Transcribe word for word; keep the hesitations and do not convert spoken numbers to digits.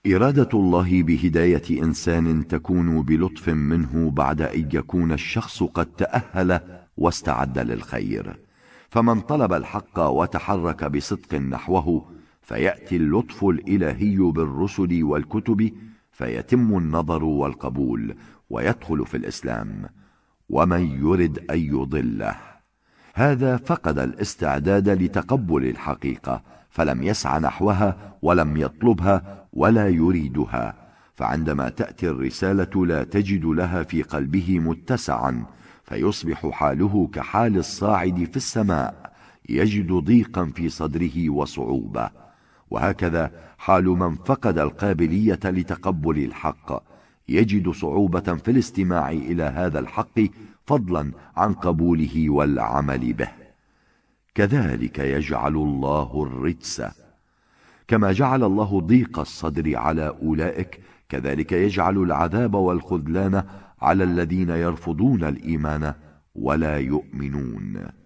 إرادة الله بهداية إنسان تكون بلطف منه بعد أن يكون الشخص قد تأهل واستعد للخير، فمن طلب الحق وتحرك بصدق نحوه فيأتي اللطف الإلهي بالرسل والكتب فيتم النظر والقبول ويدخل في الإسلام. ومن يرد أن يضله هذا فقد الاستعداد لتقبل الحقيقة، فلم يسع نحوها ولم يطلبها ولا يريدها، فعندما تأتي الرسالة لا تجد لها في قلبه متسعا، فيصبح حاله كحال الصاعد في السماء يجد ضيقا في صدره وصعوبة. وهكذا حال من فقد القابلية لتقبل الحق، يجد صعوبة في الاستماع إلى هذا الحق فضلا عن قبوله والعمل به. كذلك يجعل الله الرجس، كما جعل الله ضيق الصدر على أولئك كذلك يجعل العذاب والخذلان على الذين يرفضون الإيمان ولا يؤمنون.